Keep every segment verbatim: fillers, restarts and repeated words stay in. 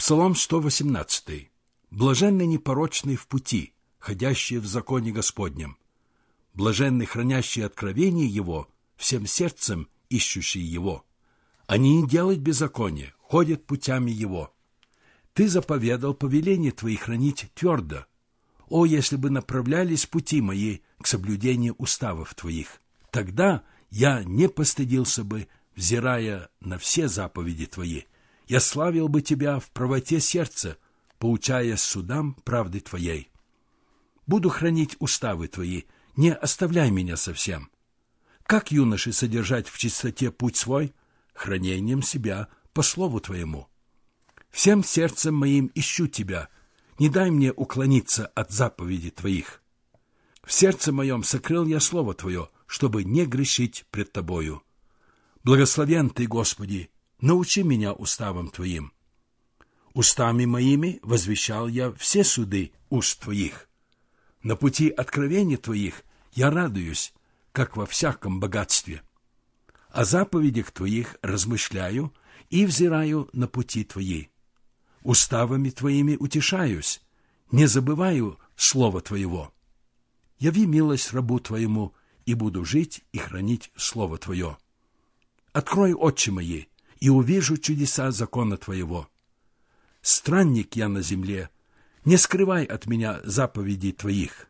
Псалом сто восемнадцатый. Блаженный непорочный в пути, ходящий в законе Господнем. Блаженный хранящий откровение Его, всем сердцем ищущий Его. Они не делают беззакония, ходят путями Его. Ты заповедал повеление Твои хранить твердо. О, если бы направлялись пути мои к соблюдению уставов Твоих! Тогда я не постыдился бы, взирая на все заповеди Твои. Я славил бы Тебя в правоте сердца, поучаясь судам правды Твоей. Буду хранить уставы Твои, не оставляй меня совсем. Как юноши содержать в чистоте путь свой? Хранением себя по слову Твоему. Всем сердцем моим ищу Тебя, не дай мне уклониться от заповедей Твоих. В сердце моем сокрыл я слово Твое, чтобы не грешить пред Тобою. Благословен Ты, Господи, научи меня уставам Твоим. Устами моими возвещал я все суды уст Твоих. На пути откровений Твоих я радуюсь, как во всяком богатстве. О заповедях Твоих размышляю и взираю на пути Твои. Уставами Твоими утешаюсь, не забываю слова Твоего. Яви милость рабу Твоему, и буду жить и хранить слово Твое. Открой очи мои, и увижу чудеса закона Твоего. Странник я на земле, не скрывай от меня заповедей Твоих.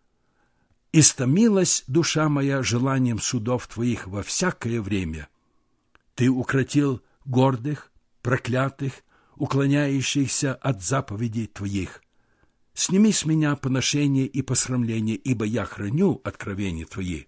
Истомилась душа моя желанием судов Твоих во всякое время. Ты укротил гордых, проклятых, уклоняющихся от заповедей Твоих. Сними с меня поношение и посрамление, ибо я храню откровения Твои.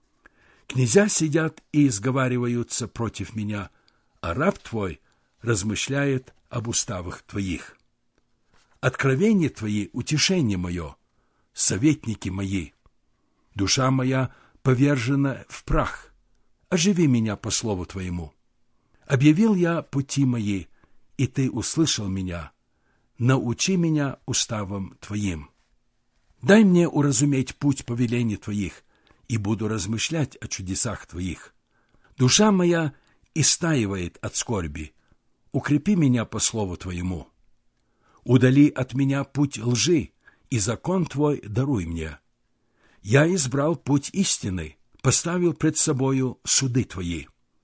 Князья сидят и изговариваются против меня, а раб Твой размышляет об уставах Твоих. Откровения Твои — утешение мое, советники мои. Душа моя повержена в прах. Оживи меня по слову Твоему. Объявил я пути мои, и Ты услышал меня. Научи меня уставам Твоим. Дай мне уразуметь путь повелений Твоих, и буду размышлять о чудесах Твоих. Душа моя истаивает от скорби. Укрепи меня по слову Твоему. Удали от меня путь лжи, и закон Твой даруй мне. Я избрал путь истины, поставил пред собою суды Твои.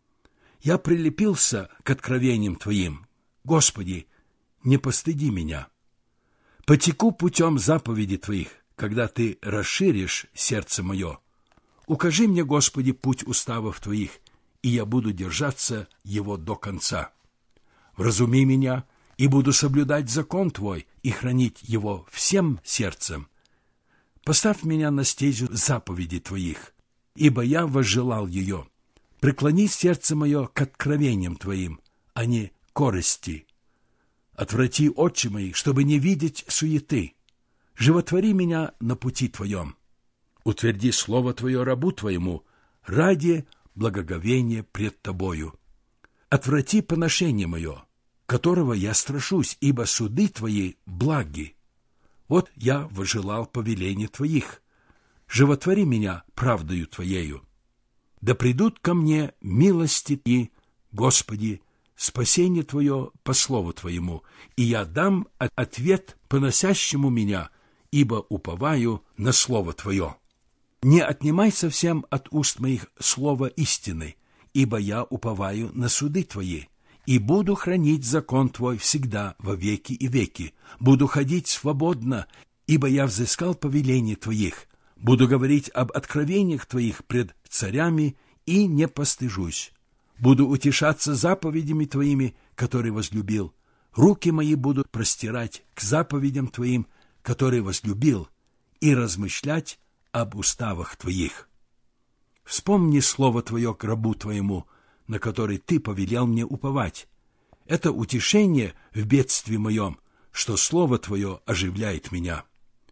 Я прилепился к откровениям Твоим. Господи, не постыди меня. Потеку путем заповедей Твоих, когда Ты расширишь сердце мое. Укажи мне, Господи, путь уставов Твоих, и я буду держаться его до конца. Вразуми меня, и буду соблюдать закон Твой и хранить его всем сердцем. Поставь меня на стезю заповедей Твоих, ибо я возжелал ее. Преклони сердце мое к откровениям Твоим, а не корысти. Отврати очи мои, чтобы не видеть суеты. Животвори меня на пути Твоем. Утверди слово Твое рабу Твоему ради благоговения пред Тобою. Отврати поношение мое, которого я страшусь, ибо суды Твои благи. Вот я возжелал повеления Твоих. Животвори меня правдою Твоею. Да придут ко мне милости Твои, Господи, спасение Твое по слову Твоему, и я дам ответ поносящему меня, ибо уповаю на слово Твое. Не отнимай совсем от уст моих слова истины, ибо я уповаю на суды Твои, и буду хранить закон Твой всегда во веки и веки. Буду ходить свободно, ибо я взыскал повеления Твоих. Буду говорить об откровениях Твоих пред царями и не постыжусь. Буду утешаться заповедями Твоими, которые возлюбил. Руки мои будут простирать к заповедям Твоим, которые возлюбил, и размышлять об уставах Твоих. Вспомни слово Твое к рабу Твоему, на который Ты повелел мне уповать. Это утешение в бедствии моем, что слово Твое оживляет меня.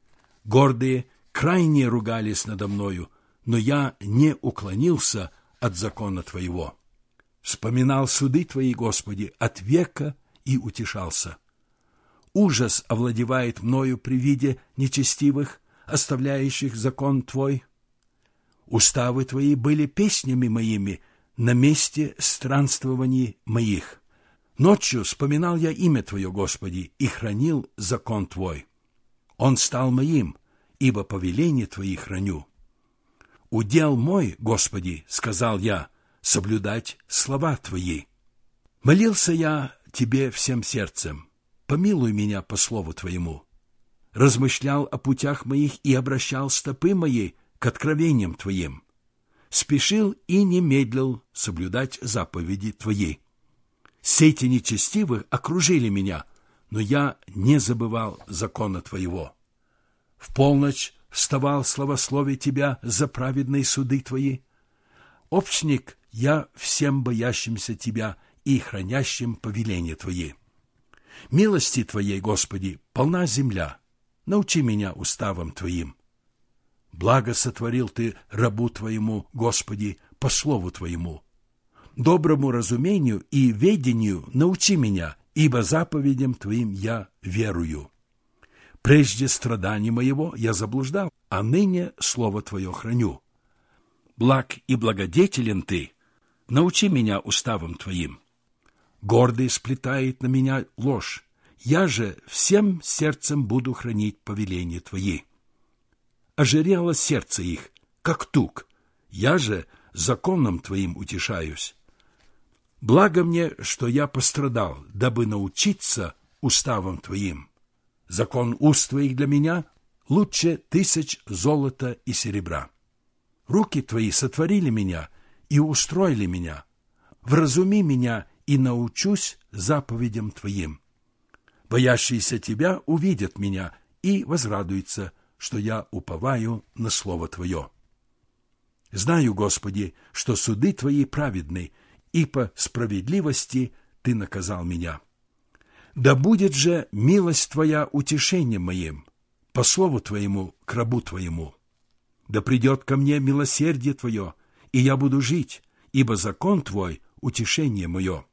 Гордые крайне ругались надо мною, но я не уклонился от закона Твоего. Вспоминал суды Твои, Господи, от века и утешался. Ужас овладевает мною при виде нечестивых, оставляющих закон Твой. Уставы Твои были песнями моими на месте странствований моих. Ночью вспоминал я имя Твое, Господи, и хранил закон Твой. Он стал моим, ибо повеление Твои храню. Удел мой, Господи, сказал я, соблюдать слова Твои. Молился я Тебе всем сердцем, помилуй меня по слову Твоему. Размышлял о путях моих и обращал стопы мои к откровениям Твоим. Спешил и не медлил соблюдать заповеди Твои. Сети нечестивых окружили меня, но я не забывал закона Твоего. В полночь вставал славословие Тебя за праведные суды Твои. Общник я всем боящимся Тебя и хранящим повеления Твои. Милости Твоей, Господи, полна земля. Научи меня уставам Твоим. Благо сотворил Ты рабу Твоему, Господи, по слову Твоему. Доброму разумению и ведению научи меня, ибо заповедям Твоим я верую. Прежде страданий моего я заблуждал, а ныне слово Твое храню. Благ и благодетелен Ты, научи меня уставам Твоим. Гордый сплетает на меня ложь, я же всем сердцем буду хранить повеления Твои. Ожирело сердце их, как тук, я же законом Твоим утешаюсь. Благо мне, что я пострадал, дабы научиться уставам Твоим. Закон уст Твоих для меня лучше тысяч золота и серебра. Руки Твои сотворили меня и устроили меня. Вразуми меня и научусь заповедям Твоим. Боящиеся Тебя увидят меня и возрадуются, что я уповаю на Слово Твое. Знаю, Господи, что суды Твои праведны, и по справедливости Ты наказал меня. Да будет же милость Твоя утешением моим, по слову Твоему к рабу Твоему. Да придет ко мне милосердие Твое, и я буду жить, ибо закон Твой — утешение мое.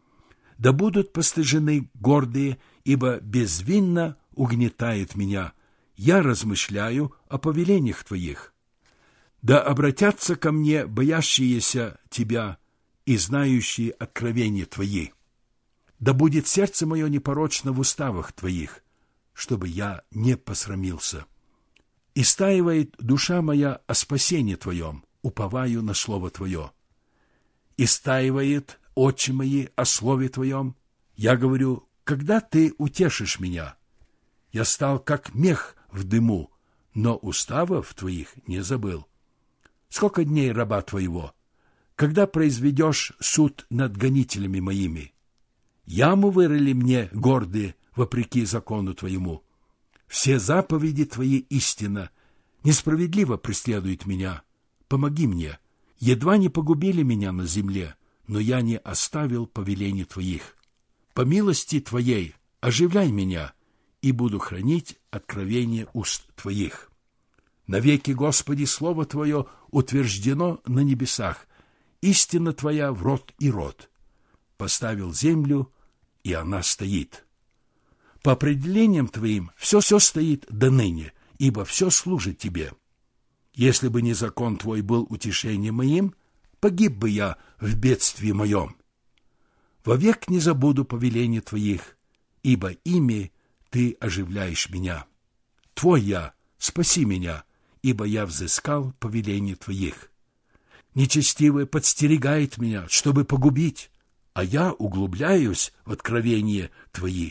Да будут постыжены гордые, ибо безвинно угнетает меня. Я размышляю о повелениях Твоих. Да обратятся ко мне боящиеся Тебя и знающие откровения Твои. Да будет сердце мое непорочно в уставах Твоих, чтобы я не посрамился. Истаивает душа моя о спасении Твоем, уповаю на Слово Твое. Истаивает очи мои о Слове Твоем. Я говорю, когда Ты утешишь меня? Я стал как мех в дыму, но уставов Твоих не забыл. Сколько дней раба Твоего? Когда произведешь суд над гонителями моими? Яму вырыли мне гордые, вопреки закону Твоему. Все заповеди Твои истина, несправедливо преследуют меня. Помоги мне. Едва не погубили меня на земле, но я не оставил повелений Твоих. По милости Твоей оживляй меня, и буду хранить откровение уст Твоих. Навеки, Господи, Слово Твое утверждено на небесах, истина Твоя в род и род. Поставил землю, и она стоит. По определениям Твоим все, все стоит до ныне, ибо все служит Тебе. Если бы не закон Твой был утешением моим, погиб бы я в бедствии моем. Вовек не забуду повеления Твоих, ибо ими Ты оживляешь меня. Твой я, спаси меня, ибо я взыскал повеления Твоих. Нечестивый подстерегает меня, чтобы погубить, а я углубляюсь в откровения Твои.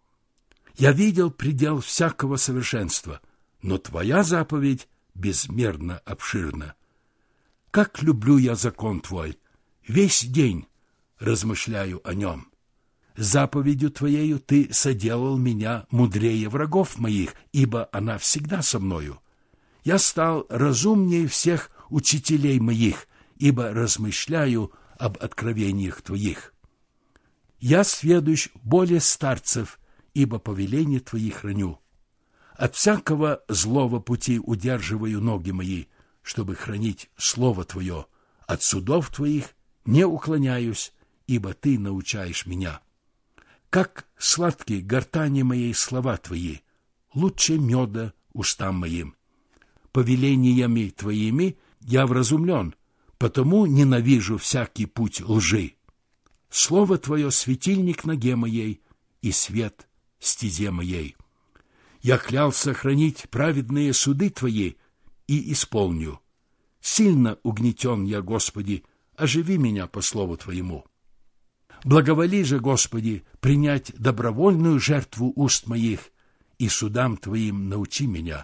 Я видел предел всякого совершенства, но Твоя заповедь безмерно обширна. Как люблю я закон Твой, весь день размышляю о нем. Заповедью Твоею Ты соделал меня мудрее врагов моих, ибо она всегда со мною. Я стал разумнее всех учителей моих, ибо размышляю об откровениях Твоих. Я сведущ более старцев, ибо повеления Твои храню. От всякого злого пути удерживаю ноги мои, чтобы хранить Слово Твое. От судов Твоих не уклоняюсь, ибо Ты научаешь меня. Как сладки гортани моей слова Твои, лучше меда устам моим. Повелениями Твоими я вразумлен, потому ненавижу всякий путь лжи. Слово Твое — светильник ноге моей и свет стезе моей. Я клялся хранить праведные суды Твои и исполню. Сильно угнетен я, Господи, оживи меня по слову Твоему. Благоволи же, Господи, принять добровольную жертву уст моих, и судам Твоим научи меня.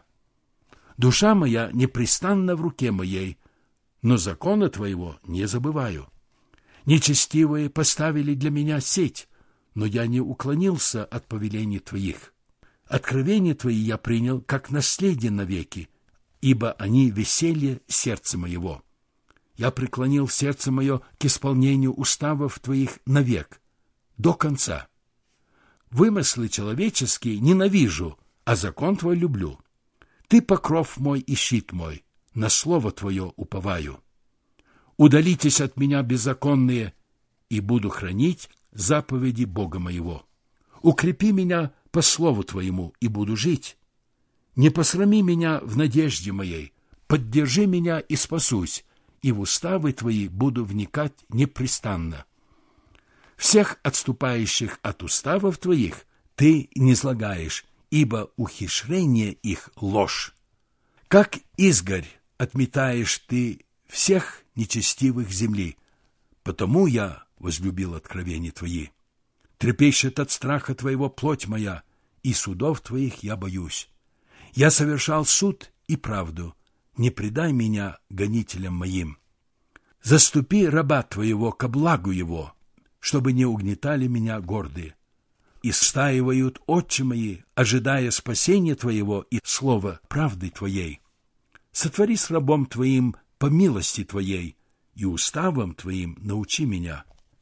Душа моя непрестанна в руке моей, но закона Твоего не забываю. Нечестивые поставили для меня сеть, но я не уклонился от повелений Твоих. Откровения Твои я принял, как наследие навеки, ибо они веселье сердца моего. Я преклонил сердце мое к исполнению уставов Твоих навек, до конца. Вымыслы человеческие ненавижу, а закон Твой люблю. Ты покров мой и щит мой, на слово Твое уповаю. Удалитесь от меня, беззаконные, и буду хранить заповеди Бога моего. Укрепи меня по слову Твоему, и буду жить. Не посрами меня в надежде моей, поддержи меня и спасусь, и в уставы Твои буду вникать непрестанно. Всех отступающих от уставов Твоих Ты низлагаешь, ибо ухищрение их — ложь. Как изгорь отметаешь Ты всех нечестивых земли, потому я возлюбил откровения Твои. Трепещет от страха Твоего плоть моя, и судов Твоих я боюсь. Я совершал суд и правду, не предай меня гонителям моим. Заступи раба Твоего ко благу его, чтобы не угнетали меня гордые. Истаивают очи мои, ожидая спасения Твоего и слова правды Твоей. Сотвори с рабом Твоим по милости Твоей, и уставом Твоим научи меня.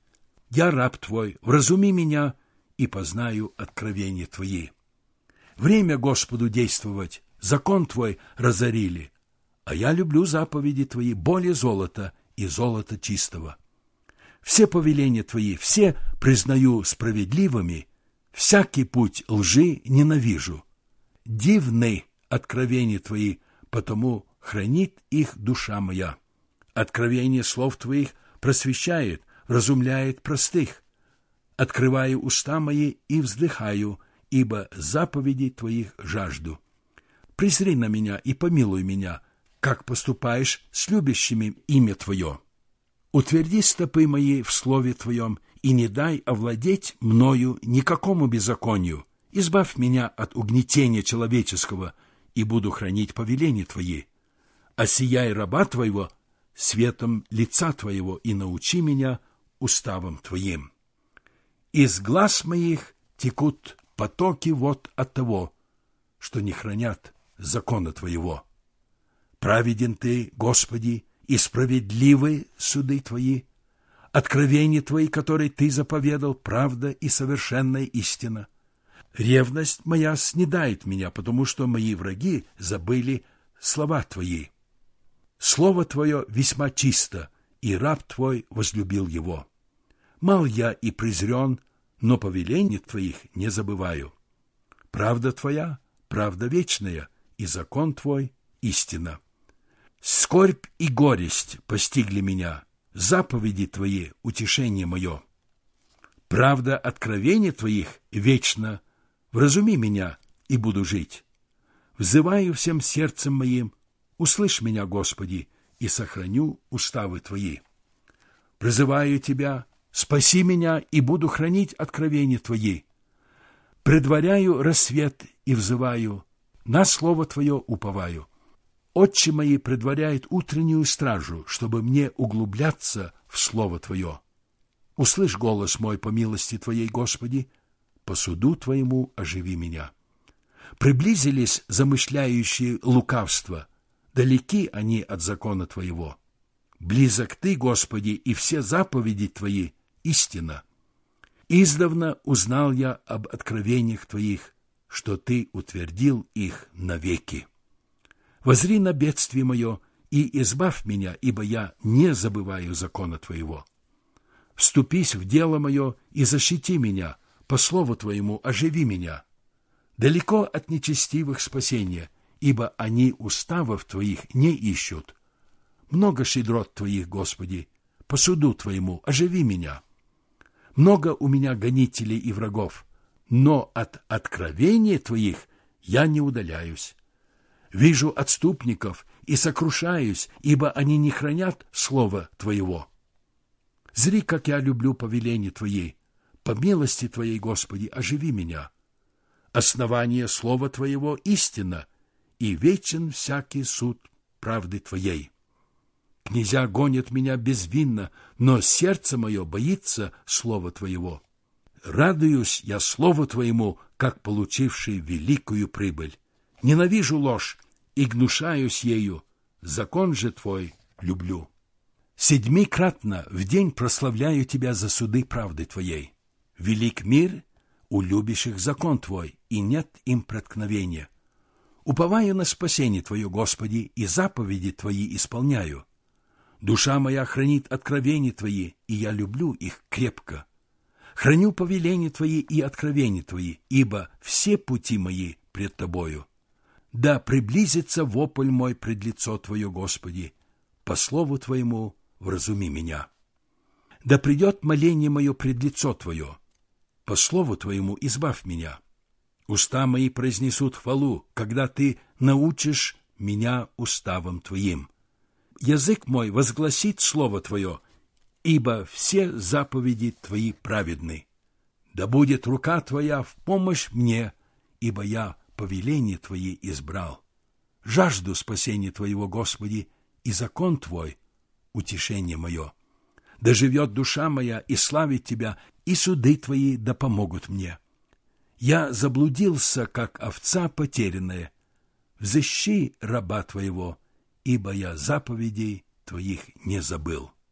Я раб Твой, вразуми меня, и познаю откровения Твои. Время Господу действовать, закон Твой разорили, а я люблю заповеди Твои более золота и золота чистого. Все повеления Твои, все признаю справедливыми, всякий путь лжи ненавижу. Дивны откровения Твои, потому хранит их душа моя. Откровение слов Твоих просвещает, вразумляет простых. Открываю уста мои и вздыхаю, ибо заповедей Твоих жажду. Презри на меня и помилуй меня, как поступаешь с любящими имя Твое. Утверди стопы мои в слове Твоем, и не дай овладеть мною никакому беззаконию. Избавь меня от угнетения человеческого, и буду хранить повеления Твои. Осияй раба Твоего светом лица Твоего, и научи меня уставам Твоим. Из глаз моих текут потоки вод от того, что не хранят закона Твоего. Праведен Ты, Господи, и справедливы суды Твои. Откровения Твои, которые Ты заповедал, правда и совершенная истина. Ревность моя снедает меня, потому что мои враги забыли слова Твои. Слово Твое весьма чисто, и раб Твой возлюбил его. Мал я и презрен, но повелений Твоих не забываю. Правда Твоя — правда вечная, и закон Твой — истина. Скорбь и горесть постигли меня, заповеди Твои — утешение мое. Правда откровений Твоих вечно, вразуми меня, и буду жить. Взываю всем сердцем моим, услышь меня, Господи, и сохраню уставы Твои. Призываю Тебя, спаси меня, и буду хранить откровения Твои. Предваряю рассвет и взываю, на слово Твое уповаю. Отче мои предваряют утреннюю стражу, чтобы мне углубляться в слово Твое. Услышь голос мой по милости Твоей, Господи, по суду Твоему оживи меня. Приблизились замышляющие лукавство, далеки они от закона Твоего. Близок Ты, Господи, и все заповеди Твои — истина. Издавна узнал я об откровениях Твоих, что Ты утвердил их навеки. Возри на бедствие мое и избавь меня, ибо я не забываю закона Твоего. Вступись в дело мое и защити меня, по слову Твоему оживи меня. Далеко от нечестивых спасения, ибо они уставов Твоих не ищут. Много щедрот Твоих, Господи, по суду Твоему оживи меня. Много у меня гонителей и врагов, но от откровений Твоих я не удаляюсь. Вижу отступников и сокрушаюсь, ибо они не хранят слова Твоего. Зри, как я люблю повеления Твои. По милости Твоей, Господи, оживи меня. Основание слова Твоего истина, и вечен всякий суд правды Твоей. Князья гонят меня безвинно, но сердце мое боится слова Твоего. Радуюсь я слову Твоему, как получивший великую прибыль. Ненавижу ложь и гнушаюсь ею, закон же Твой люблю. Седьмикратно в день прославляю Тебя за суды правды Твоей. Велик мир у любящих закон Твой, и нет им преткновения. Уповаю на спасение Твое, Господи, и заповеди Твои исполняю. Душа моя хранит откровения Твои, и я люблю их крепко. Храню повеления Твои и откровения Твои, ибо все пути мои пред Тобою. Да приблизится вопль мой пред лицо Твое, Господи, по слову Твоему вразуми меня. Да придет моление мое пред лицо Твое, по слову Твоему избавь меня. Уста мои произнесут хвалу, когда Ты научишь меня уставам Твоим. Язык мой возгласит слово Твое, ибо все заповеди Твои праведны. Да будет рука Твоя в помощь мне, ибо я повеления Твои избрал. Жажду спасения Твоего, Господи, и закон Твой — утешение мое. Да живет душа моя и славит Тебя, и суды Твои да помогут мне. Я заблудился, как овца потерянная. Взыщи раба Твоего, ибо я заповедей Твоих не забыл.